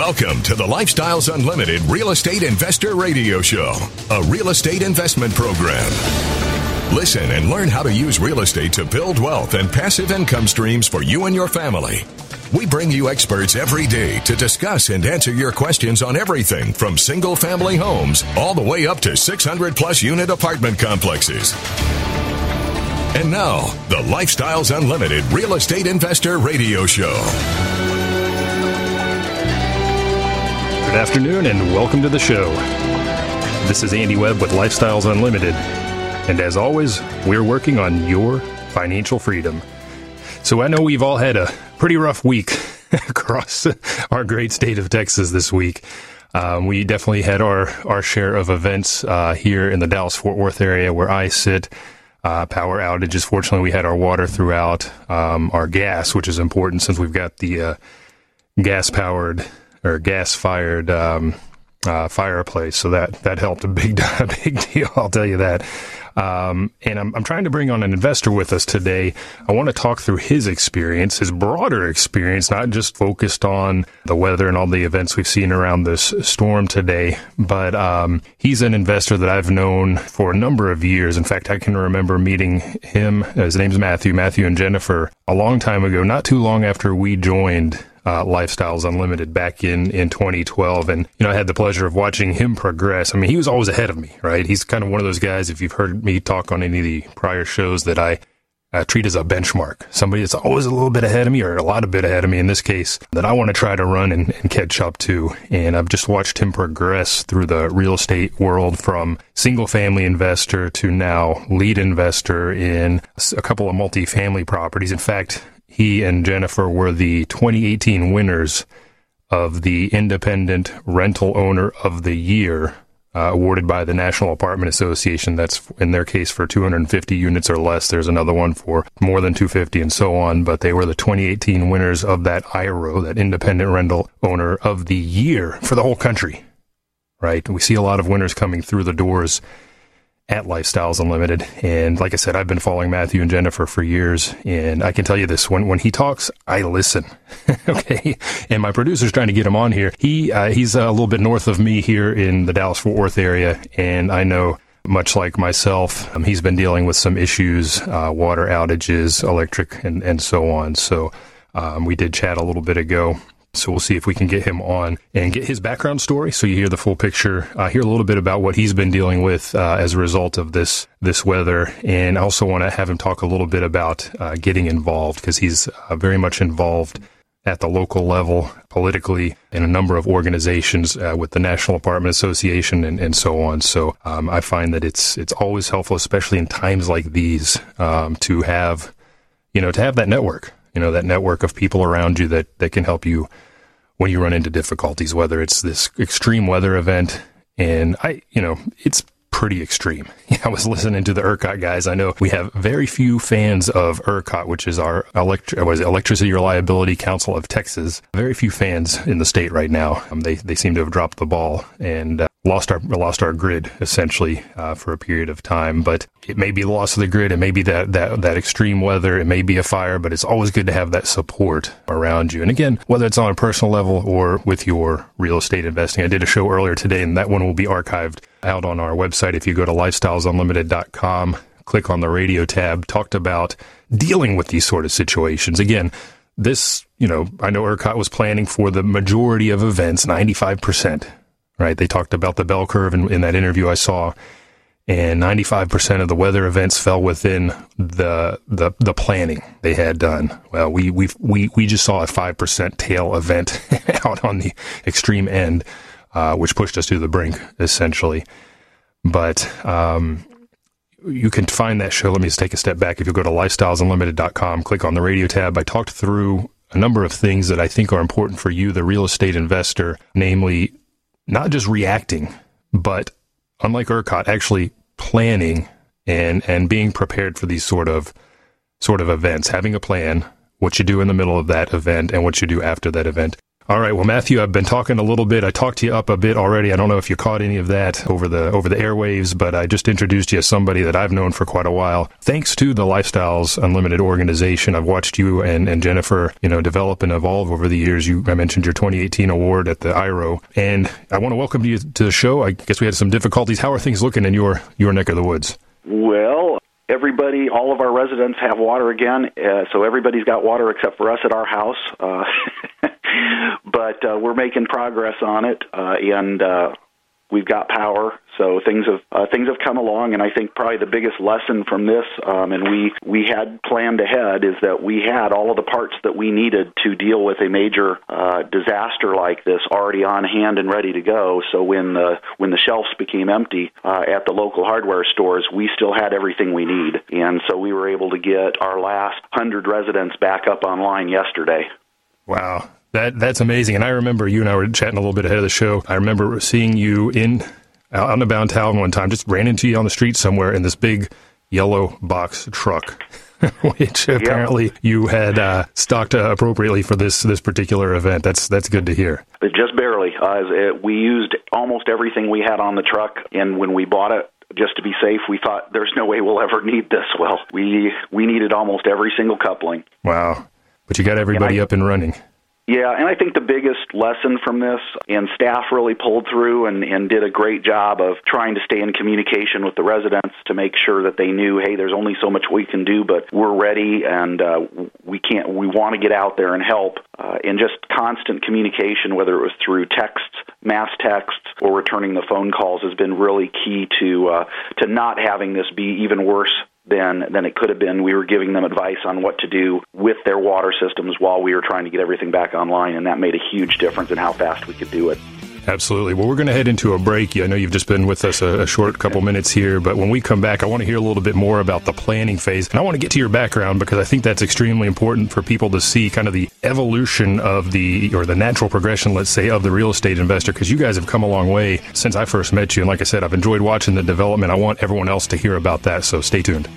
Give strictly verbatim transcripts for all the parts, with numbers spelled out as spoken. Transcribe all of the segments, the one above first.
Welcome to the Lifestyles Unlimited Real Estate Investor Radio Show, a real estate investment program. Listen and learn how to use real estate to build wealth and passive income streams for you and your family. We bring you experts every day to discuss and answer your questions on everything from single-family homes all the way up to six hundred plus unit apartment complexes. And now, the Lifestyles Unlimited Real Estate Investor Radio Show. Good afternoon and welcome to the show. This is Andy Webb with Lifestyles Unlimited. And as always, we're working on your financial freedom. So I know we've all had a pretty rough week across our great state of Texas this week. Um, we definitely had our, our share of events uh, here in the Dallas-Fort Worth area where I sit. Uh, power outages. Fortunately, we had our water throughout, um, our gas, which is important since we've got the uh, gas-powered or gas-fired um, uh, fireplace. So that that helped a big a big deal. I'll tell you that. Um, and I'm, I'm trying to bring on an investor with us today. I want to talk through his experience, his broader experience, not just focused on the weather and all the events we've seen around this storm today, but um, he's an investor that I've known for a number of years. In fact, I can remember meeting him. His name's Matthew, Matthew and Jennifer, a long time ago, not too long after we joined Uh, Lifestyles Unlimited back in, in twenty twelve. And, you know, I had the pleasure of watching him progress. I mean, he was always ahead of me, right? He's kind of one of those guys, if you've heard me talk on any of the prior shows, that I uh, treat as a benchmark. Somebody that's always a little bit ahead of me, or a lot of bit ahead of me in this case, that I want to try to run and, and catch up to. And I've just watched him progress through the real estate world from single family investor to now lead investor in a couple of multifamily properties. In fact, he and Jennifer were the twenty eighteen winners of the Independent Rental Owner of the Year, uh, awarded by the National Apartment Association. That's in their case for two hundred fifty units or less. There's another one for more than two hundred fifty and so on. But they were the twenty eighteen winners of that I R O, that Independent Rental Owner of the Year for the whole country, right? We see a lot of winners coming through the doors at Lifestyles Unlimited. And like I said, I've been following Matthew and Jennifer for years, and I can tell you this, when when he talks, I listen. Okay. And my producer's trying to get him on here. He uh, he's a little bit north of me here in the Dallas-Fort Worth area, and I know, much like myself, um, he's been dealing with some issues, uh, water outages, electric, and, and so on. So um, we did chat a little bit ago. So we'll see if we can get him on and get his background story so you hear the full picture, uh, hear a little bit about what he's been dealing with uh, as a result of this this weather. And I also want to have him talk a little bit about uh, getting involved, because he's uh, very much involved at the local level, politically, in a number of organizations uh, with the National Apartment Association and, and so on. So um, I find that it's it's always helpful, especially in times like these, um, to have, you know, to have that network, you know, that network of people around you that, that can help you when you run into difficulties, whether it's this extreme weather event. And I, you know, it's pretty extreme. I was listening to the ERCOT guys. I know we have very few fans of ERCOT, which is our electri- what is it, Electricity Reliability Council of Texas. Very few fans in the state right now. Um, they they seem to have dropped the ball and uh, lost our lost our grid essentially uh, for a period of time. But it may be the loss of the grid. It may be that that that extreme weather. It may be a fire. But it's always good to have that support around you. And again, whether it's on a personal level or with your real estate investing. I did a show earlier today, and that one will be archived out on our website. If you go to lifestyles unlimited dot com, click on the radio tab, talked about dealing with these sort of situations. Again, this, you know, I know ERCOT was planning for the majority of events, ninety-five percent, right? They talked about the bell curve in, in that interview I saw, and ninety-five percent of the weather events fell within the the the planning they had done. Well, we we we we just saw a five percent tail event out on the extreme end, uh, which pushed us to the brink, essentially. But um, you can find that show. Let me just take a step back. If you go to lifestyles unlimited dot com, click on the radio tab, I talked through a number of things that I think are important for you, the real estate investor, namely not just reacting, but unlike ERCOT, actually planning and and being prepared for these sort of sort of events, having a plan, what you do in the middle of that event and what you do after that event. All right. Well, Matthew, I've been talking a little bit. I talked you up a bit already. I don't know if you caught any of that over the over the airwaves, but I just introduced you as somebody that I've known for quite a while. Thanks to the Lifestyles Unlimited organization, I've watched you and, and Jennifer, you know, develop and evolve over the years. You, I mentioned your twenty eighteen award at the I R O, and I want to welcome you to the show. I guess we had some difficulties. How are things looking in your your neck of the woods? Well, everybody, all of our residents have water again, uh, so everybody's got water except for us at our house. Uh, but uh, we're making progress on it, uh, and uh, we've got power. So things have uh, things have come along, and I think probably the biggest lesson from this, um, and we, we had planned ahead, is that we had all of the parts that we needed to deal with a major uh, disaster like this already on hand and ready to go. So when the when the shelves became empty uh, at the local hardware stores, we still had everything we need, and so we were able to get our last hundred residents back up online yesterday. Wow. That that's amazing. And I remember you and I were chatting a little bit ahead of the show. I remember seeing you in out on the downtown one time, just ran into you on the street somewhere in this big yellow box truck, which yep. apparently you had uh, stocked uh, appropriately for this this particular event. That's that's good to hear. Just barely. Uh, it, we used almost everything we had on the truck, and when we bought it, just to be safe, we thought there's no way we'll ever need this. Well, we we needed almost every single coupling. Wow. But you got everybody I, up and running. Yeah, and I think the biggest lesson from this, and staff really pulled through and, and did a great job of trying to stay in communication with the residents to make sure that they knew, hey, there's only so much we can do, but we're ready, and uh, we can't. We want to get out there and help. Uh, and just constant communication, whether it was through texts, mass texts, or returning the phone calls, has been really key to uh, to not having this be even worse than than it could have been. We were giving them advice on what to do with their water systems while we were trying to get everything back online, and that made a huge difference in how fast we could do it. Absolutely. Well, we're going to head into a break. I know you've just been with us a, a short couple minutes here, but when we come back, I want to hear a little bit more about the planning phase. And I want to get to your background because I think that's extremely important for people to see kind of the evolution of the, or the natural progression, let's say, of the real estate investor, because you guys have come a long way since I first met you. And like I said, I've enjoyed watching the development. I want everyone else to hear about that, so stay tuned.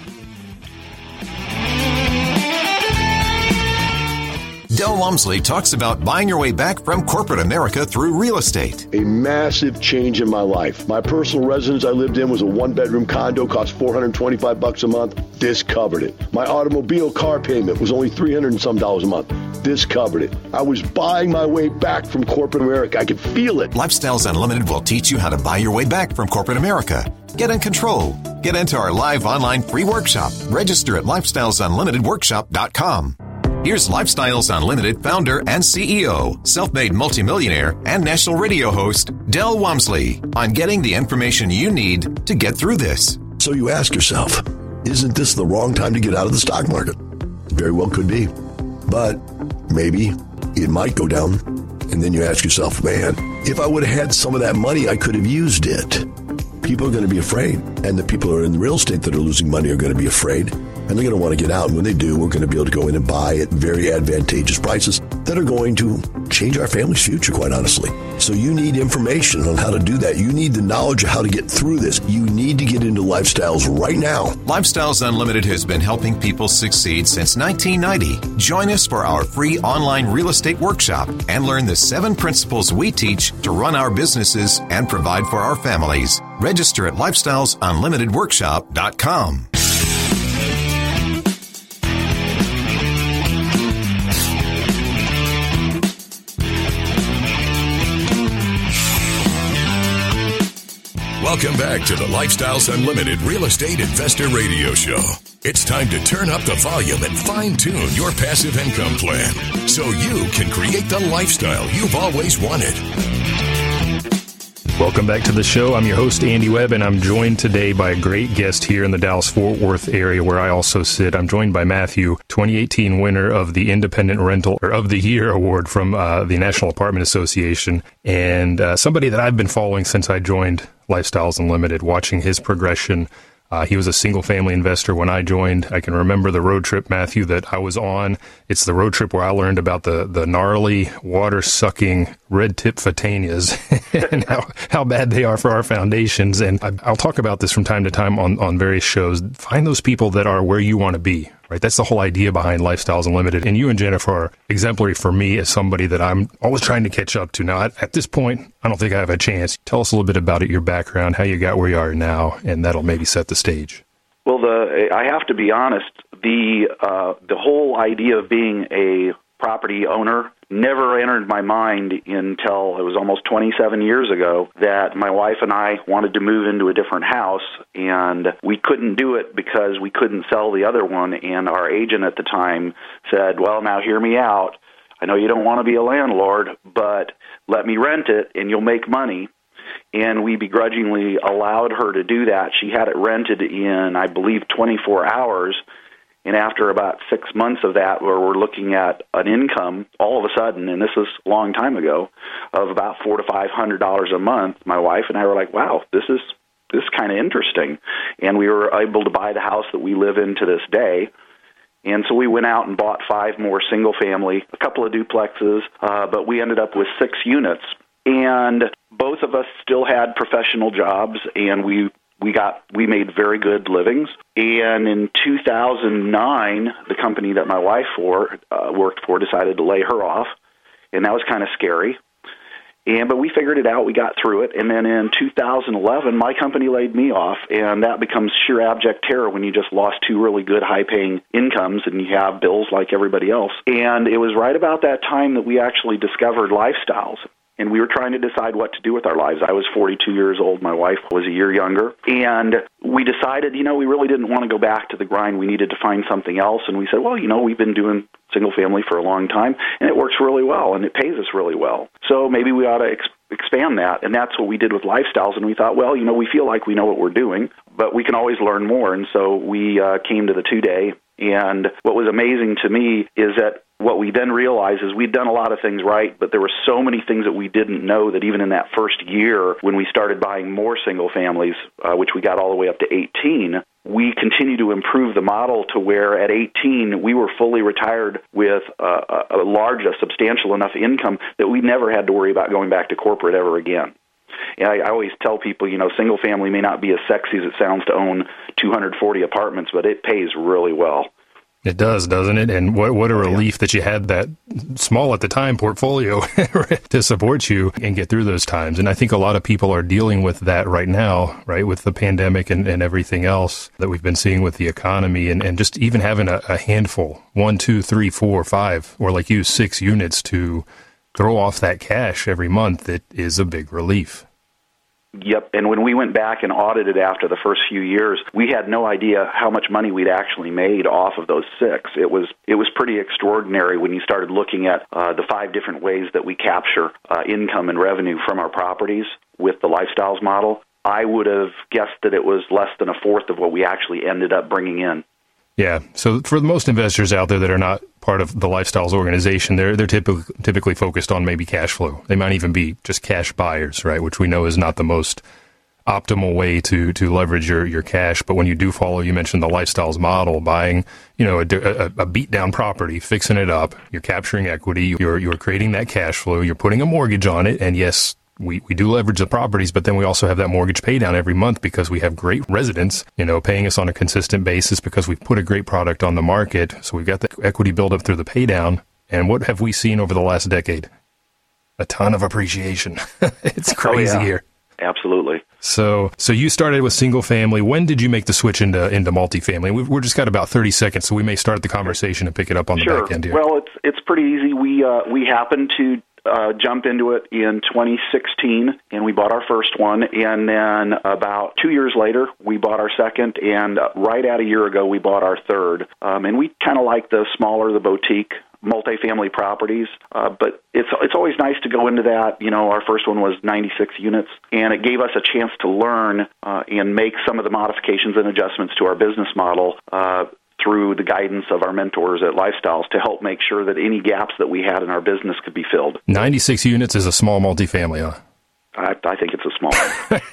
Del Walmsley talks about buying your way back from corporate America through real estate. A massive change in my life. My personal residence I lived in was a one-bedroom condo, cost four hundred twenty-five bucks a month. This covered it. My automobile car payment was only three hundred and some dollars a month. This covered it. I was buying my way back from corporate America. I could feel it. Lifestyles Unlimited will teach you how to buy your way back from corporate America. Get in control. Get into our live online free workshop. Register at lifestyles unlimited workshop dot com. Here's Lifestyles Unlimited founder and C E O, self-made multimillionaire, and national radio host, Del Walmsley, on getting the information you need to get through this. So you ask yourself, isn't this the wrong time to get out of the stock market? Very well could be. But maybe it might go down. And then you ask yourself, man, if I would have had some of that money, I could have used it. People are going to be afraid. And the people who are in real estate that are losing money are going to be afraid. And they're going to want to get out. And when they do, we're going to be able to go in and buy at very advantageous prices that are going to change our family's future, quite honestly. So you need information on how to do that. You need the knowledge of how to get through this. You need to get into Lifestyles right now. Lifestyles Unlimited has been helping people succeed since nineteen ninety. Join us for our free online real estate workshop and learn the seven principles we teach to run our businesses and provide for our families. Register at lifestyles unlimited workshop dot com. Welcome back to the Lifestyles Unlimited Real Estate Investor Radio Show. It's time to turn up the volume and fine-tune your passive income plan so you can create the lifestyle you've always wanted. Welcome back to the show. I'm your host, Andy Webb, and I'm joined today by a great guest here in the Dallas-Fort Worth area where I also sit. I'm joined by Matthew, twenty eighteen winner of the Independent Rental or of the Year Award from uh, the National Apartment Association, and uh, somebody that I've been following since I joined Lifestyles Unlimited, watching his progression. Uh, he was a single-family investor when I joined. I can remember the road trip, Matthew, that I was on. It's the road trip where I learned about the, the gnarly, water-sucking red-tip photanias and how, how bad they are for our foundations. And I, I'll talk about this from time to time on, on various shows. Find those people that are where you want to be, right? That's the whole idea behind Lifestyles Unlimited. And you and Jennifer are exemplary for me as somebody that I'm always trying to catch up to. Now, at, at this point, I don't think I have a chance. Tell us a little bit about it, your background, how you got where you are now, and that'll maybe set the stage. Well, the I have to be honest, the uh, the whole idea of being a property owner never entered my mind until it was almost twenty-seven years ago that my wife and I wanted to move into a different house, and we couldn't do it because we couldn't sell the other one, and our agent at the time said, well, now hear me out. I know you don't want to be a landlord, but let me rent it and you'll make money. And we begrudgingly allowed her to do that. She had it rented in, I believe, twenty-four hours. And after about six months of that, where we're looking at an income, all of a sudden, and this is a long time ago, of about four to five hundred dollars a month, my wife and I were like, "Wow, this is this is kind of interesting." And we were able to buy the house that we live in to this day. And so we went out and bought five more single family, a couple of duplexes, uh, but we ended up with six units. And both of us still had professional jobs, and we we got we made very good livings. And in two thousand nine, the company that my wife for uh, worked for decided to lay her off, and that was kind of scary. And but we figured it out. We got through it. And then in two thousand eleven, my company laid me off, and that becomes sheer abject terror when you just lost two really good, high-paying incomes and you have bills like everybody else. And it was right about that time that we actually discovered Lifestyles. And we were trying to decide what to do with our lives. I was forty-two years old. My wife was a year younger. And we decided, you know, we really didn't want to go back to the grind. We needed to find something else. And we said, well, you know, we've been doing single family for a long time, and it works really well, and it pays us really well. So maybe we ought to ex- expand that. And that's what we did with Lifestyles. And we thought, well, you know, we feel like we know what we're doing, but we can always learn more. And so we uh, came to the two-day. And what was amazing to me is that what we then realized is we'd done a lot of things right, but there were so many things that we didn't know that even in that first year when we started buying more single families, uh, which we got all the way up to eighteen, we continued to improve the model to where at eighteen we were fully retired with a, a large, a substantial enough income that we never had to worry about going back to corporate ever again. And I, I always tell people, you know, single family may not be as sexy as it sounds to own two hundred forty apartments, but it pays really well. It does, doesn't it? And what what a relief that you had that small at the time portfolio to support you and get through those times. And I think a lot of people are dealing with that right now, right, with the pandemic and, and everything else that we've been seeing with the economy, and, and just even having a, a handful, one, two, three, four, five, or like you, six units to throw off that cash every month. It is a big relief. Yep, and when we went back and audited after the first few years, we had no idea how much money we'd actually made off of those six. It was it was pretty extraordinary when you started looking at uh, the five different ways that we capture uh, income and revenue from our properties with the Lifestyles model. I would have guessed that it was less than a fourth of what we actually ended up bringing in. Yeah. So for most investors out there that are not part of the Lifestyles organization, they're they're typically typically focused on maybe cash flow. They might even be just cash buyers, right? Which we know is not the most optimal way to to leverage your, your cash. But when you do follow, you mentioned the Lifestyles model, buying, you know, a, a, a beat down property, fixing it up, you're capturing equity, you're you're creating that cash flow, you're putting a mortgage on it, and yes, We we do leverage the properties, but then we also have that mortgage pay down every month because we have great residents, you know, paying us on a consistent basis because we've put a great product on the market. So we've got the equity build up through the pay down. And what have we seen over the last decade? A ton of appreciation. It's crazy oh, yeah. here. Absolutely. So so you started with single family. When did you make the switch into into multifamily? We've we're just got about thirty seconds, so we may start the conversation and pick it up on the sure. back end here. Well, it's it's pretty easy. We uh, we happened to Uh, jump into it in twenty sixteen, and we bought our first one, and then about two years later, we bought our second, and uh, right at a year ago, we bought our third. Um, and we kind of like the smaller, the boutique multifamily properties, uh, but it's it's always nice to go into that. You know, our first one was ninety-six units, and it gave us a chance to learn uh, and make some of the modifications and adjustments to our business model uh, through the guidance of our mentors at Lifestyles to help make sure that any gaps that we had in our business could be filled. ninety-six units is a small multifamily, huh? I, I think it's a small one.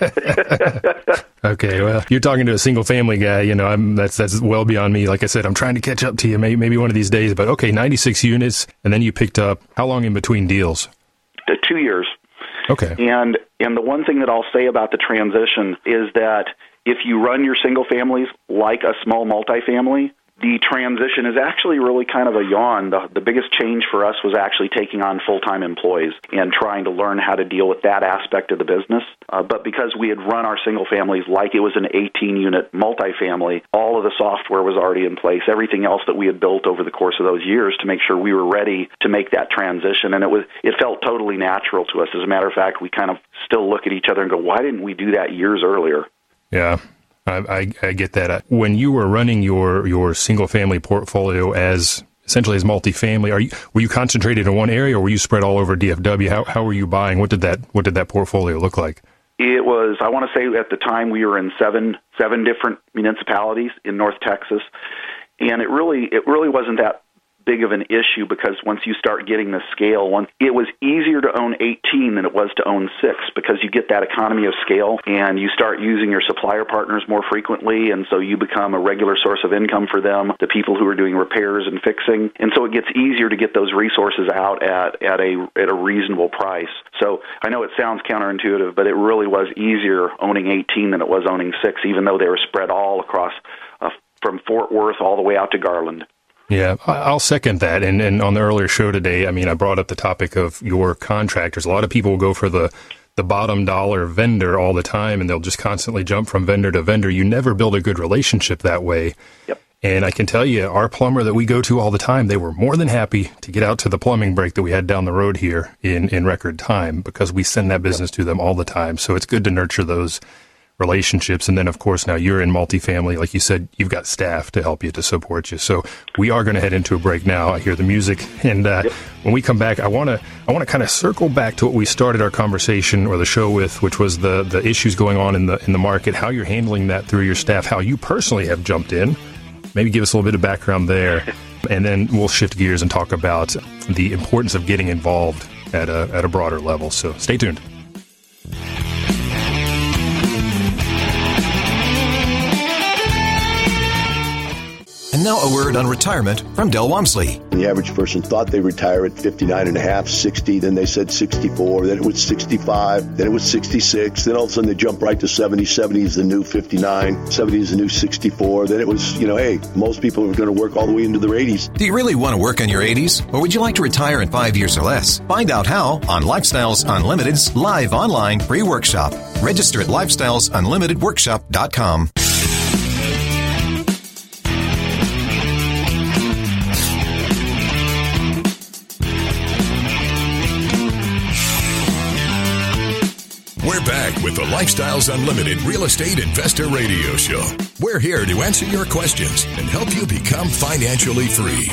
Okay, well, you're talking to a single-family guy. You know, I'm, that's that's well beyond me. Like I said, I'm trying to catch up to you maybe, maybe one of these days. But, okay, ninety-six units, and then you picked up, how long in between deals? Uh, two years. Okay. And and the one thing that I'll say about the transition is that if you run your single families like a small multifamily, the transition is actually really kind of a yawn. The, the biggest change for us was actually taking on full-time employees and trying to learn how to deal with that aspect of the business. Uh, but because we had run our single families like it was an eighteen-unit multifamily, all of the software was already in place, everything else that we had built over the course of those years to make sure we were ready to make that transition. And it was it felt totally natural to us. As a matter of fact, we kind of still look at each other and go, why didn't we do that years earlier? Yeah. I, I, I get that. When you were running your, your single-family portfolio as essentially as multifamily, are you were you concentrated in one area, or were you spread all over D F W? How how were you buying? What did that what did that portfolio look like? It was, I want to say at the time we were in seven seven different municipalities in North Texas, and it really it really wasn't that big of an issue because once you start getting the scale, once it was easier to own eighteen than it was to own six because you get that economy of scale and you start using your supplier partners more frequently, and so you become a regular source of income for them, the people who are doing repairs and fixing, and so it gets easier to get those resources out at, at a at a reasonable price. So I know it sounds counterintuitive, but it really was easier owning eighteen than it was owning six, even though they were spread all across uh, from Fort Worth all the way out to Garland. Yeah, I'll second that. And, and on the earlier show today, I mean, I brought up the topic of your contractors. A lot of people will go for the, the bottom dollar vendor all the time, and they'll just constantly jump from vendor to vendor. You never build a good relationship that way. Yep. And I can tell you, our plumber that we go to all the time, they were more than happy to get out to the plumbing break that we had down the road here in, in record time because we send that business yep. to them all the time. So it's good to nurture those relationships. And then, of course, now you're in multifamily. Like you said, you've got staff to help you, to support you. So we are going to head into a break now. I hear the music. And uh, yep. when we come back, I want to I want to kind of circle back to what we started our conversation or the show with, which was the the issues going on in the in the market, how you're handling that through your staff, how you personally have jumped in. Maybe give us a little bit of background there. And then we'll shift gears and talk about the importance of getting involved at a, at a broader level. So stay tuned. And now a word on retirement from Del Walmsley. The average person thought they retire at fifty-nine and a half, sixty, then they said sixty-four, then it was sixty-five, then it was sixty-six, then all of a sudden they jump right to seventy, seventy is the new fifty-nine, seventy is the new sixty-four, then it was, you know, hey, most people are going to work all the way into their eighties. Do you really want to work in your eighties, or would you like to retire in five years or less? Find out how on Lifestyles Unlimited's live online free workshop. Register at lifestyles unlimited workshop dot com. We're back with the Lifestyles Unlimited Real Estate Investor Radio Show. We're here to answer your questions and help you become financially free.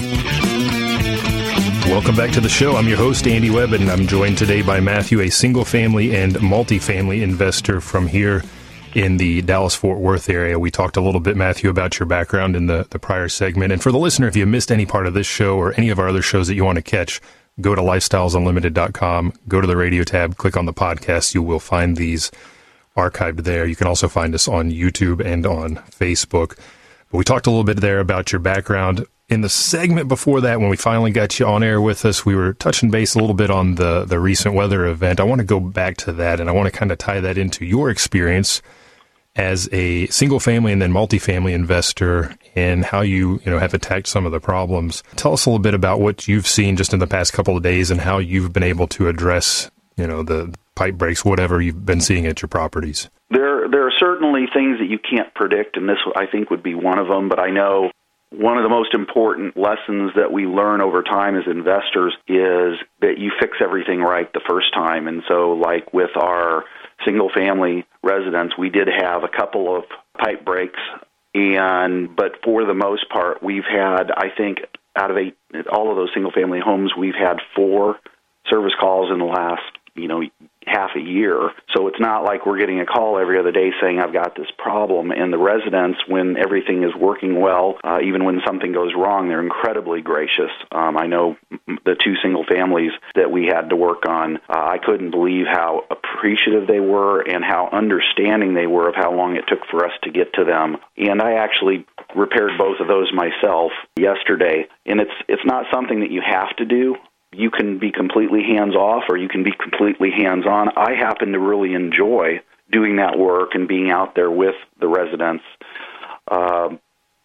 Welcome back to the show. I'm your host, Andy Webb, and I'm joined today by Matthew, a single-family and multifamily investor from here in the Dallas-Fort Worth area. We talked a little bit, Matthew, about your background in the, the prior segment. And for the listener, if you missed any part of this show or any of our other shows that you want to catch, go to lifestyles unlimited dot com, go to the radio tab, click on the podcast. You will find these archived there. You can also find us on YouTube and on Facebook. But we talked a little bit there about your background. In the segment before that, when we finally got you on air with us, we were touching base a little bit on the, the recent weather event. I want to go back to that, and I want to kind of tie that into your experience as a single-family and then multifamily investor and how you, you know, have attacked some of the problems. Tell us a little bit about what you've seen just in the past couple of days and how you've been able to address, you know, the pipe breaks, whatever you've been seeing at your properties. There, there are certainly things that you can't predict, and this, I think, would be one of them. But I know one of the most important lessons that we learn over time as investors is that you fix everything right the first time. And so, like with our single-family residents, we did have a couple of pipe breaks, and but for the most part, we've had, I think, out of eight, all of those single-family homes, we've had four service calls in the last, you know, half a year. So it's not like we're getting a call every other day saying, I've got this problem. And the residents, when everything is working well, uh, even when something goes wrong, they're incredibly gracious. Um, I know the two single families that we had to work on, uh, I couldn't believe how appreciative they were and how understanding they were of how long it took for us to get to them. And I actually repaired both of those myself yesterday. And it's it's not something that you have to do. You can be completely hands-off or you can be completely hands-on. I happen to really enjoy doing that work and being out there with the residents. Uh,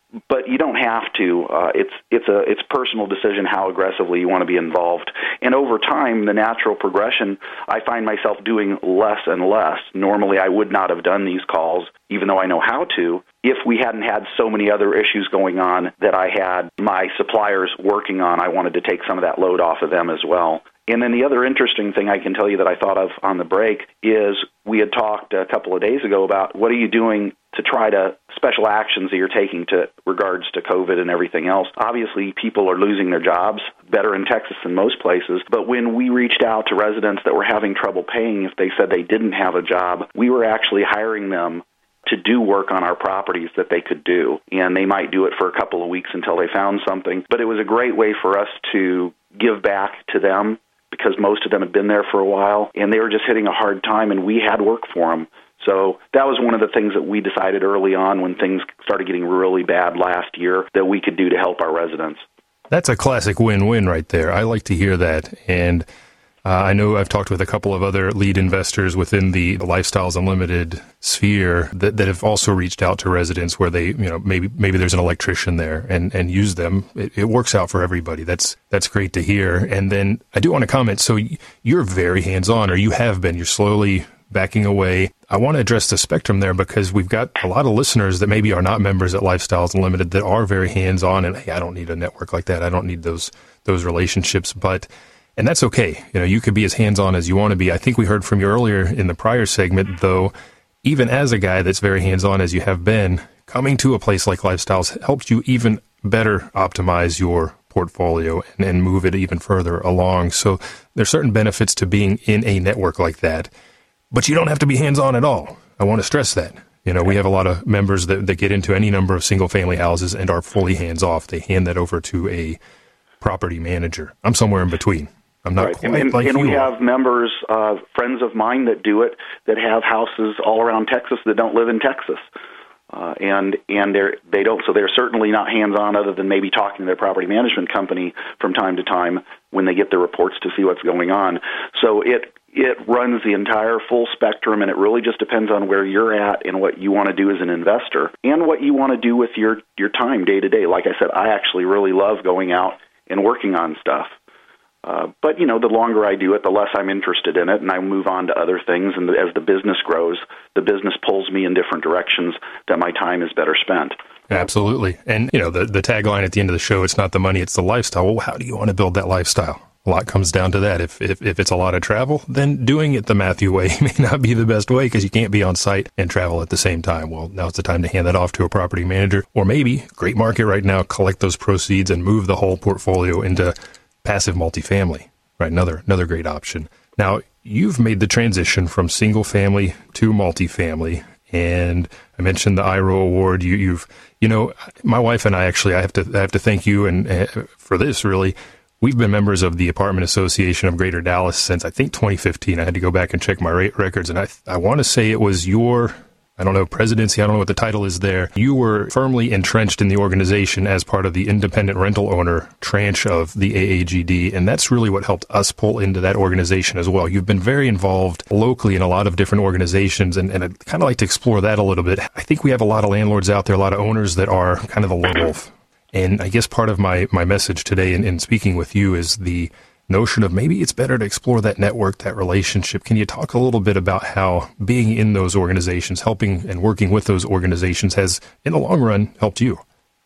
but you don't have to. Uh, it's it's a it's personal decision how aggressively you want to be involved. And over time, the natural progression, I find myself doing less and less. Normally, I would not have done these calls, even though I know how to, if we hadn't had so many other issues going on that I had my suppliers working on. I wanted to take some of that load off of them as well. And then the other interesting thing I can tell you that I thought of on the break is we had talked a couple of days ago about what are you doing to try to special actions that you're taking to regards to COVID and everything else. Obviously, people are losing their jobs, better in Texas than most places. But when we reached out to residents that were having trouble paying if they said they didn't have a job, we were actually hiring them to do work on our properties that they could do. And they might do it for a couple of weeks until they found something. But it was a great way for us to give back to them, because most of them had been there for a while, and they were just hitting a hard time, and we had work for them. So that was one of the things that we decided early on when things started getting really bad last year that we could do to help our residents. That's a classic win-win right there. I like to hear that. And uh, I know I've talked with a couple of other lead investors within the Lifestyles Unlimited sphere that, that have also reached out to residents where they, you know, maybe maybe there's an electrician there and, and use them. It, it works out for everybody. That's that's great to hear. And then I do want to comment. So you're very hands-on, or you have been. You're slowly backing away. I want to address the spectrum there because we've got a lot of listeners that maybe are not members at Lifestyles Unlimited that are very hands-on, and hey, I don't need a network like that. I don't need those those relationships. But and that's okay. You know, you could be as hands-on as you want to be. I think we heard from you earlier in the prior segment, though, even as a guy that's very hands-on as you have been, coming to a place like Lifestyles helps you even better optimize your portfolio and, and move it even further along. So there's certain benefits to being in a network like that, but you don't have to be hands-on at all. I want to stress that. You know, we have a lot of members that, that get into any number of single-family houses and are fully hands-off. They hand that over to a property manager. I'm somewhere in between. I'm not right. quite and, like and you we are. have members, uh, friends of mine that do it, that have houses all around Texas that don't live in Texas. Uh, and and they're, they don't, so they're certainly not hands-on other than maybe talking to their property management company from time to time when they get their reports to see what's going on. So it it runs the entire full spectrum, and it really just depends on where you're at and what you want to do as an investor and what you want to do with your, your time day to day. Like I said, I actually really love going out and working on stuff. Uh, but, you know, the longer I do it, the less I'm interested in it, and I move on to other things. And as the business grows, the business pulls me in different directions that my time is better spent. Absolutely. And, you know, the, the tagline at the end of the show, it's not the money, it's the lifestyle. Well, how do you want to build that lifestyle? A lot comes down to that. If, if, if it's a lot of travel, then doing it the Matthew way may not be the best way because you can't be on site and travel at the same time. Well, now's the time to hand that off to a property manager, or maybe, great market right now, collect those proceeds and move the whole portfolio into passive multifamily, right? Another another great option. Now, you've made the transition from single family to multifamily, and I mentioned the I R O award. You, you've, you know, my wife and I actually, I have to, I have to thank you and uh, for this. Really, we've been members of the Apartment Association of Greater Dallas since I think twenty fifteen. I had to go back and check my rate records, and I I want to say it was your, I don't know, presidency, I don't know what the title is there. You were firmly entrenched in the organization as part of the independent rental owner tranche of the A A G D, and that's really what helped us pull into that organization as well. You've been very involved locally in a lot of different organizations, and, and I'd kind of like to explore that a little bit. I think we have a lot of landlords out there, a lot of owners that are kind of the lone wolf. And I guess part of my, my message today in, in speaking with you is the notion of maybe it's better to explore that network, that relationship. Can you talk a little bit about how being in those organizations, helping and working with those organizations has, in the long run, helped you?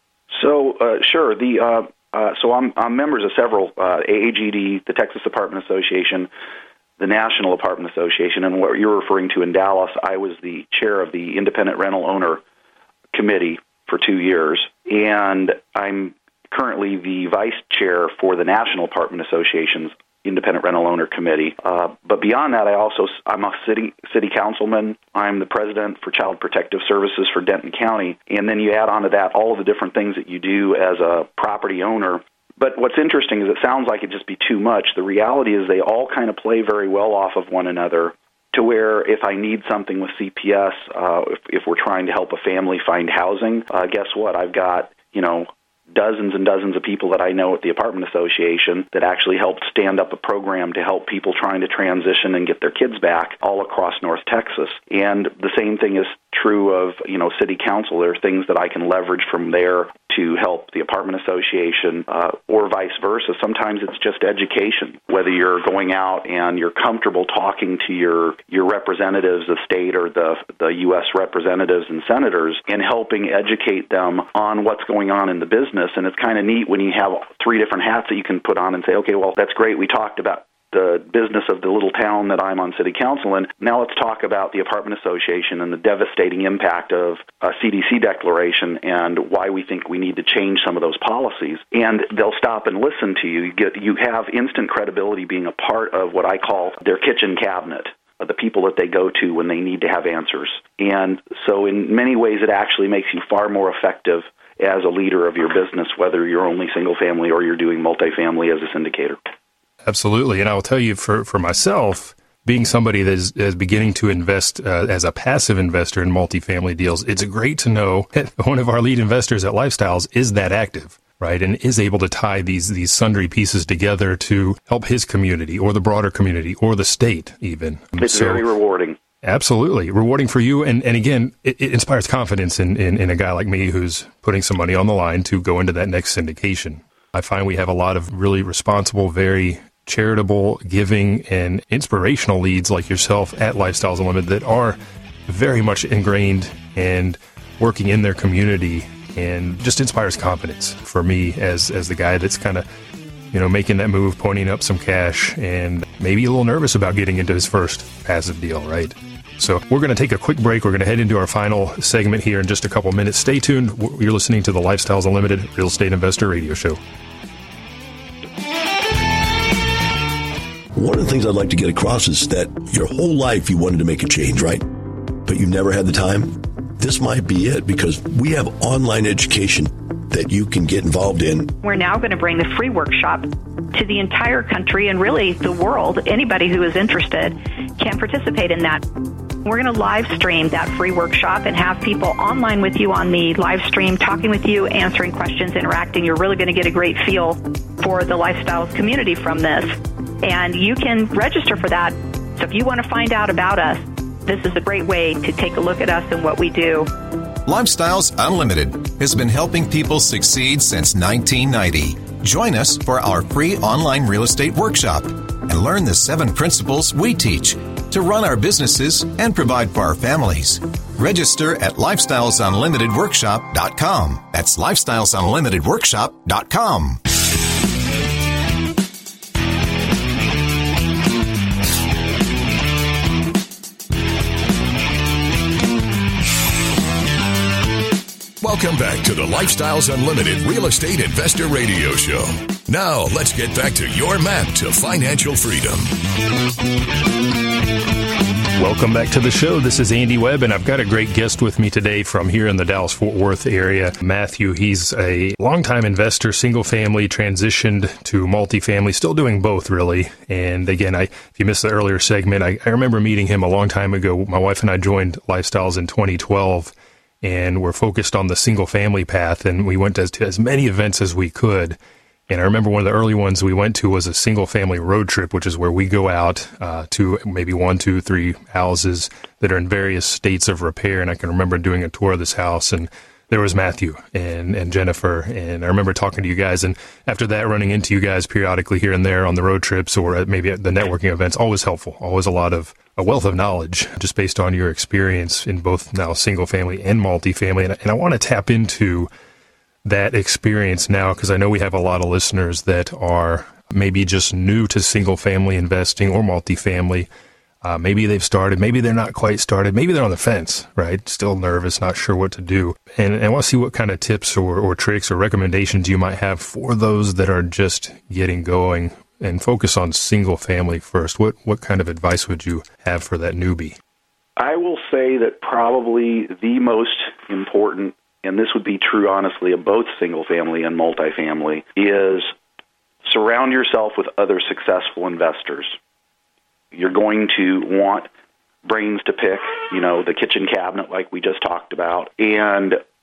So, uh, sure. The uh, uh, so I'm, I'm members of several, uh, A A G D, the Texas Apartment Association, the National Apartment Association, and what you're referring to in Dallas, I was the chair of the Independent Rental Owner Committee for two years, and I'm currently the vice chair for the National Apartment Association's Independent Rental Owner Committee. Uh, but beyond that, I also, I'm a city city councilman. I'm the president for Child Protective Services for Denton County. And then you add on to that all of the different things that you do as a property owner. But what's interesting is it sounds like it'd just be too much. The reality is they all kind of play very well off of one another, to where if I need something with C P S, uh, if, if we're trying to help a family find housing, uh, guess what? I've got, you know, dozens and dozens of people that I know at the Apartment Association that actually helped stand up a program to help people trying to transition and get their kids back all across North Texas. And the same thing is true of, you know, City Council. There are things that I can leverage from there to help the Apartment Association, uh, or vice versa. Sometimes it's just education, whether you're going out and you're comfortable talking to your, your representatives of state or the, the U S representatives and senators and helping educate them on what's going on in the business. And it's kind of neat when you have three different hats that you can put on and say, okay, well, that's great. We talked about the business of the little town that I'm on City Council in. Now let's talk about the Apartment Association and the devastating impact of a C D C declaration and why we think we need to change some of those policies. And they'll stop and listen to you. You get, you have instant credibility being a part of what I call their kitchen cabinet, of the people that they go to when they need to have answers. And so in many ways it actually makes you far more effective as a leader of your business, whether you're only single family or you're doing multifamily as a syndicator. Absolutely. And I will tell you, for, for myself, being somebody that is, is beginning to invest uh, as a passive investor in multifamily deals, it's great to know that one of our lead investors at Lifestyles is that active, right, and is able to tie these these sundry pieces together to help his community or the broader community or the state even. It's so, very rewarding. Absolutely. Rewarding for you. And, and again, it, it inspires confidence in, in, in a guy like me who's putting some money on the line to go into that next syndication. I find we have a lot of really responsible, very charitable, giving, and inspirational leads like yourself at Lifestyles Unlimited that are very much ingrained and working in their community, and just inspires confidence for me as as the guy that's kind of, you know, making that move, pointing up some cash, and maybe a little nervous about getting into his first passive deal, right? So we're going to take a quick break. We're going to head into our final segment here in just a couple minutes. Stay tuned. You're listening to the Lifestyles Unlimited Real Estate Investor Radio Show. One of the things I'd like to get across is that your whole life you wanted to make a change, right? But you never had the time. This might be it, because we have online education that you can get involved in. We're now going to bring the free workshop to the entire country and really the world. Anybody who is interested can participate in that. We're going to live stream that free workshop and have people online with you on the live stream, talking with you, answering questions, interacting. You're really going to get a great feel for the Lifestyles community from this. And you can register for that. So if you want to find out about us, this is a great way to take a look at us and what we do. Lifestyles Unlimited has been helping people succeed since nineteen ninety. Join us for our free online real estate workshop and learn the seven principles we teach to run our businesses and provide for our families. Register at lifestyles unlimited workshop dot com. That's lifestyles unlimited workshop dot com. Welcome back to the Lifestyles Unlimited Real Estate Investor Radio Show. Now, let's get back to your map to financial freedom. Welcome back to the show. This is Andy Webb, and I've got a great guest with me today from here in the Dallas-Fort Worth area, Matthew. He's a longtime investor, single-family, transitioned to multifamily, still doing both, really. And again, I, if you missed the earlier segment, I, I remember meeting him a long time ago. My wife and I joined Lifestyles in twenty twelve. And we're focused on the single family path, and we went to, to as many events as we could. And I remember one of the early ones we went to was a single family road trip, which is where we go out uh, to maybe one, two, three houses that are in various states of repair. And I can remember doing a tour of this house, and there was Matthew and, and Jennifer. And I remember talking to you guys, and after that, running into you guys periodically here and there on the road trips or at maybe at the networking events. Always helpful, always a lot of a wealth of knowledge just based on your experience in both now single family and multifamily. And, and I want to tap into that experience now, because I know we have a lot of listeners that are maybe just new to single family investing or multifamily. Uh, maybe they've started, maybe they're not quite started, maybe they're on the fence, right? Still nervous, not sure what to do. And, and I want to see what kind of tips or, or tricks or recommendations you might have for those that are just getting going and focus on single family first. What what kind of advice would you have for that newbie? I will say that probably the most important, and this would be true honestly of both single family and multifamily, is surround yourself with other successful investors. You're going to want brains to pick, you know, the kitchen cabinet like we just talked about. And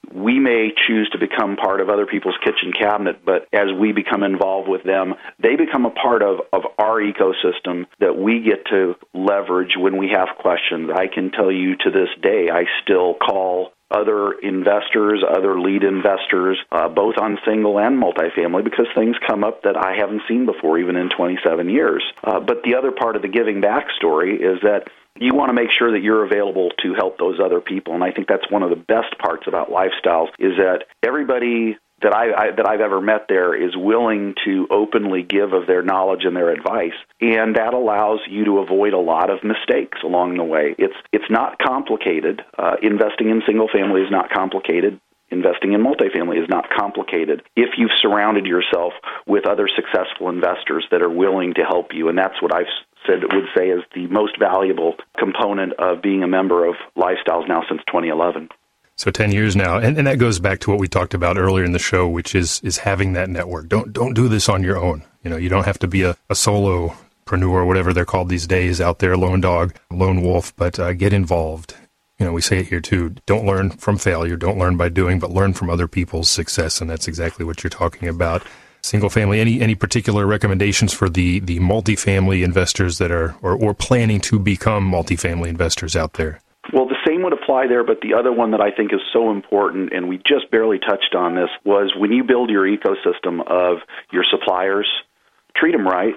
we may choose to become part of other people's kitchen cabinet, but as we become involved with them, they become a part of, of our ecosystem that we get to leverage when we have questions. I can tell you to this day, I still call other investors, other lead investors, uh, both on single and multifamily, because things come up that I haven't seen before, even in twenty-seven years. Uh, but the other part of the giving back story is that you want to make sure that you're available to help those other people. And I think that's one of the best parts about Lifestyles is that everybody that I, I that I've ever met there is willing to openly give of their knowledge and their advice, and that allows you to avoid a lot of mistakes along the way. It's it's not complicated. Uh, investing in single family is not complicated. Investing in multifamily is not complicated if you've surrounded yourself with other successful investors that are willing to help you, and that's what I've said would say is the most valuable component of being a member of Lifestyles now since twenty eleven. So ten years now, and, and that goes back to what we talked about earlier in the show, which is is having that network. Don't don't do this on your own. You know, you don't have to be a, a solopreneur or whatever they're called these days out there, lone dog, lone wolf, but uh, get involved. You know, we say it here too, don't learn from failure, don't learn by doing, but learn from other people's success, and that's exactly what you're talking about. Single family, any any particular recommendations for the, the multifamily investors that are, or, or planning to become multifamily investors out there? Well, the same would apply there, but the other one that I think is so important, and we just barely touched on this, was when you build your ecosystem of your suppliers, treat them right,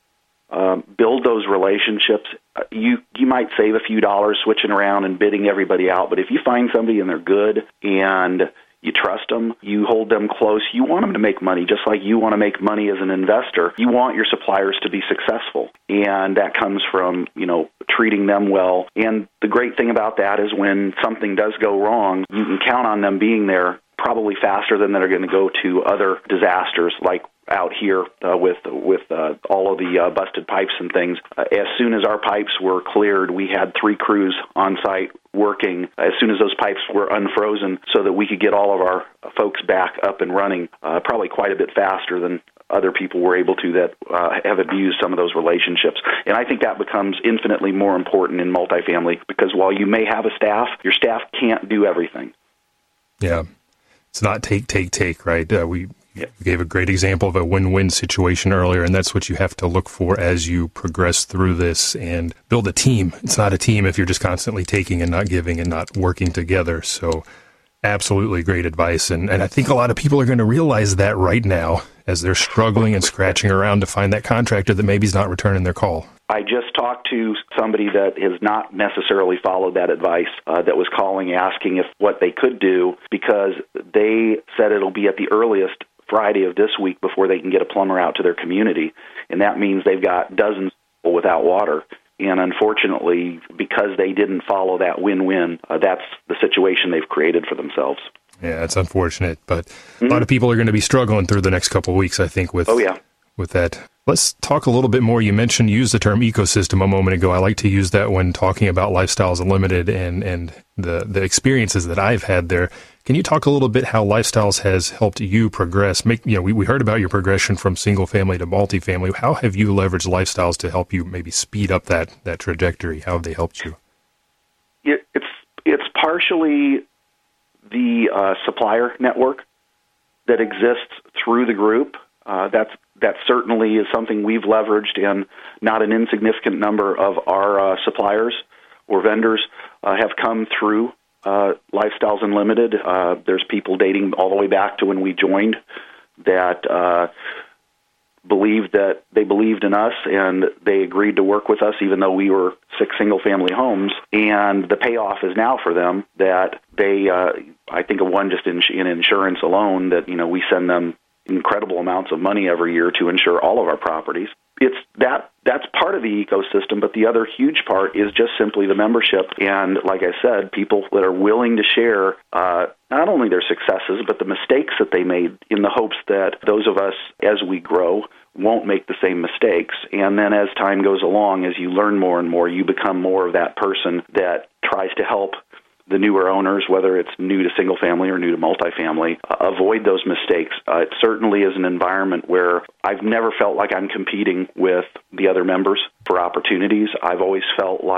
um, build those relationships. You you might save a few dollars switching around and bidding everybody out, but if you find somebody and they're good and you trust them, you hold them close, you want them to make money just like you want to make money as an investor. You want your suppliers to be successful, and that comes from, you know, treating them well. And the great thing about that is when something does go wrong, you can count on them being there probably faster than they're going to go to other disasters like out here uh, with with uh, all of the uh, busted pipes and things. Uh, as soon as our pipes were cleared, we had three crews on site working as soon as those pipes were unfrozen so that we could get all of our folks back up and running, uh, probably quite a bit faster than other people were able to that uh, have abused some of those relationships. And I think that becomes infinitely more important in multifamily because while you may have a staff, your staff can't do everything. Yeah. It's not take, take, take, right? Uh, we You gave a great example of a win-win situation earlier, and that's what you have to look for as you progress through this and build a team. It's not a team if you're just constantly taking and not giving and not working together. So absolutely great advice. And, and I think a lot of people are going to realize that right now as they're struggling and scratching around to find that contractor that maybe is not returning their call. I just talked to somebody that has not necessarily followed that advice, uh, that was calling asking if what they could do, because they said it'll be at the earliest Friday of this week before they can get a plumber out to their community, and that means they've got dozens of people without water. And unfortunately, because they didn't follow that win-win, uh, that's the situation they've created for themselves. Yeah, it's unfortunate, but mm-hmm. a lot of people are going to be struggling through the next couple of weeks, I think, with, oh, yeah. with that. Let's talk a little bit more. You mentioned, use the term ecosystem a moment ago. I like to use that when talking about Lifestyles Unlimited and, and the, the experiences that I've had there. Can you talk a little bit how Lifestyles has helped you progress? Make you know, we, we heard about your progression from single family to multifamily. How have you leveraged Lifestyles to help you maybe speed up that, that trajectory? How have they helped you? It, it's it's partially the uh, supplier network that exists through the group. Uh, that's that certainly is something we've leveraged, and not an insignificant number of our uh, suppliers or vendors uh, have come through Uh, Lifestyles Unlimited. Uh, there's people dating all the way back to when we joined that uh, believed that they believed in us and they agreed to work with us even though we were six single-family homes. And the payoff is now for them that they, uh, I think of one just in, in insurance alone, that, you know, we send them incredible amounts of money every year to insure all of our properties. It's that that's part of the ecosystem, but the other huge part is just simply the membership. And like I said, people that are willing to share uh, not only their successes, but the mistakes that they made in the hopes that those of us, as we grow, won't make the same mistakes. And then as time goes along, as you learn more and more, you become more of that person that tries to help the newer owners, whether it's new to single family or new to multifamily, uh, avoid those mistakes. Uh, it certainly is an environment where I've never felt like I'm competing with the other members for opportunities. I've always felt like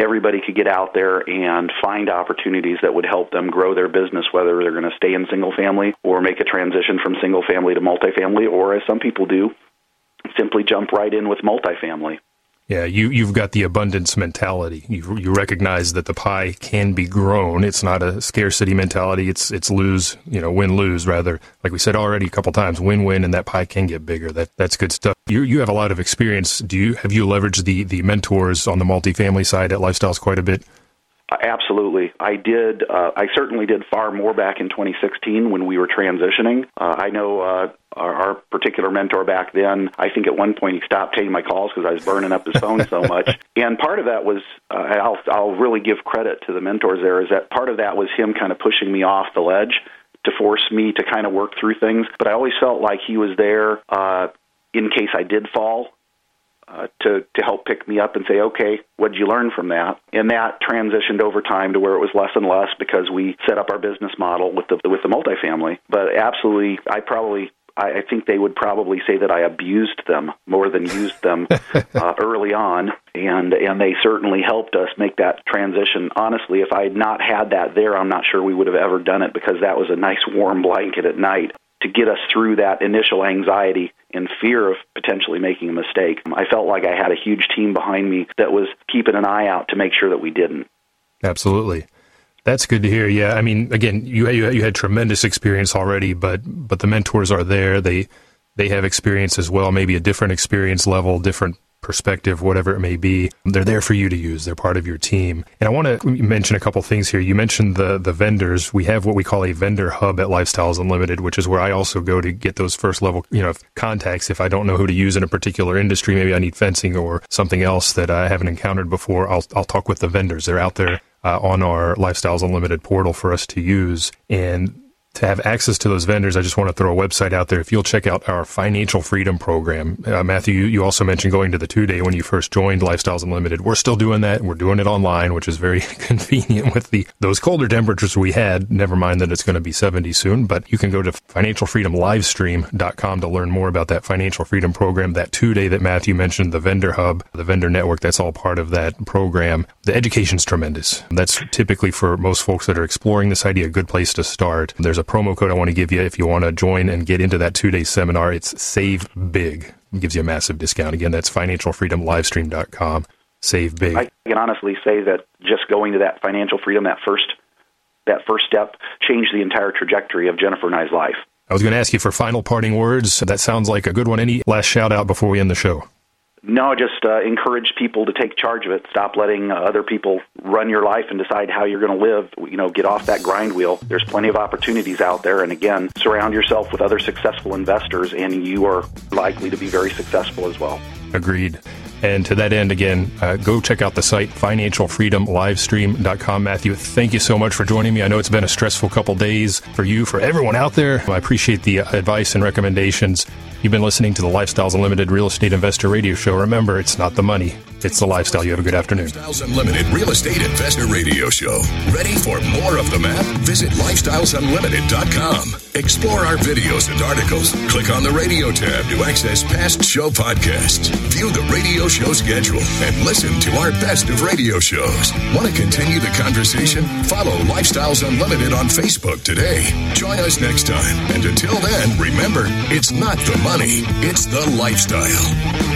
everybody could get out there and find opportunities that would help them grow their business, whether they're going to stay in single family or make a transition from single family to multifamily, or as some people do, simply jump right in with multifamily. Yeah, you, you've got the abundance mentality. You you recognize that the pie can be grown. It's not a scarcity mentality. It's it's lose, you know, win-lose rather. Like we said already a couple times, win-win, and that pie can get bigger. That That's good stuff. You you have a lot of experience. Do you Have you leveraged the, the mentors on the multifamily side at Lifestyles quite a bit? Uh, absolutely. I did. Uh, I certainly did far more back in twenty sixteen when we were transitioning. Uh, I know uh, our, our particular mentor back then, I think at one point he stopped taking my calls because I was burning up his phone so much. And part of that was, uh, I'll, I'll really give credit to the mentors there, is that part of that was him kind of pushing me off the ledge to force me to kind of work through things. But I always felt like he was there uh, in case I did fall. Uh, to, to help pick me up and say, okay, what did you learn from that? And that transitioned over time to where it was less and less because we set up our business model with the with the multifamily. But absolutely, I probably, I, I think they would probably say that I abused them more than used them uh, early on, and and they certainly helped us make that transition. Honestly, if I had not had that there, I'm not sure we would have ever done it, because that was a nice warm blanket at night to get us through that initial anxiety and fear of potentially making a mistake. I felt like I had a huge team behind me that was keeping an eye out to make sure that we didn't. Absolutely. That's good to hear. Yeah, I mean, again, you you, you had tremendous experience already, but but the mentors are there. They they have experience as well, maybe a different experience level, different perspective, whatever it may be. They're there for you to use. They're part of your team. And I want to mention a couple things here. You mentioned the the vendors. We have what we call a vendor hub at Lifestyles Unlimited, which is where I also go to get those first level, you know, contacts. If I don't know who to use in a particular industry, maybe I need fencing or something else that I haven't encountered before, I'll I'll talk with the vendors. They're out there uh, on our Lifestyles Unlimited portal for us to use. And to have access to those vendors, I just want to throw a website out there. If you'll check out our Financial Freedom Program. Uh, Matthew, you, you also mentioned going to the two-day when you first joined Lifestyles Unlimited. We're still doing that. We're doing it online, which is very convenient with the those colder temperatures we had. Never mind that it's going to be seventy soon. But you can go to financial freedom livestream dot com to learn more about that Financial Freedom Program, that two-day that Matthew mentioned, the Vendor Hub, the Vendor Network. That's all part of that program. The education's tremendous. That's typically, for most folks that are exploring this idea, a good place to start. There's a promo code I want to give you if you want to join and get into that two-day seminar. It's Save Big. It gives you a massive discount. Again, that's financial freedom livestream dot com. Save Big. I can honestly say that just going to that financial freedom, that first that first step, changed the entire trajectory of Jennifer and I's life. I was going to ask you for final parting words. That sounds like a good one. Any last shout-out before we end the show? No, just uh, encourage people to take charge of it. Stop letting uh, other people run your life and decide how you're going to live. You know, get off that grind wheel. There's plenty of opportunities out there. And again, surround yourself with other successful investors, and you are likely to be very successful as well. Agreed. And to that end, again, uh, go check out the site, financial freedom livestream dot com. Matthew, thank you so much for joining me. I know it's been a stressful couple days for you, for everyone out there. I appreciate the advice and recommendations. You've been listening to the Lifestyles Unlimited Real Estate Investor Radio Show. Remember, it's not the money, it's the lifestyle. You have a good afternoon. Lifestyles Unlimited Real Estate Investor Radio Show. Ready for more of the map? Visit lifestyles unlimited dot com. Explore our videos and articles. Click on the radio tab to access past show podcasts. View the radio show schedule and listen to our best of radio shows. Want to continue the conversation? Follow Lifestyles Unlimited on Facebook today. Join us next time. And until then, remember, it's not the money, it's the lifestyle.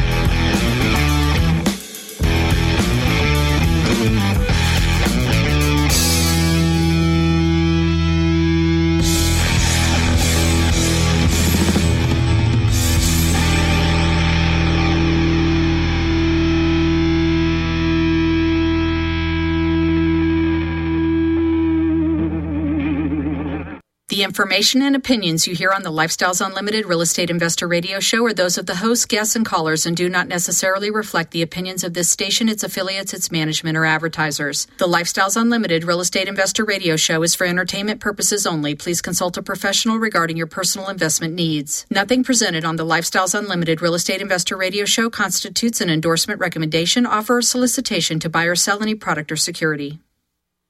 The information and opinions you hear on the Lifestyles Unlimited Real Estate Investor Radio Show are those of the hosts, guests, and callers and do not necessarily reflect the opinions of this station, its affiliates, its management, or advertisers. The Lifestyles Unlimited Real Estate Investor Radio Show is for entertainment purposes only. Please consult a professional regarding your personal investment needs. Nothing presented on the Lifestyles Unlimited Real Estate Investor Radio Show constitutes an endorsement, recommendation, offer, or solicitation to buy or sell any product or security.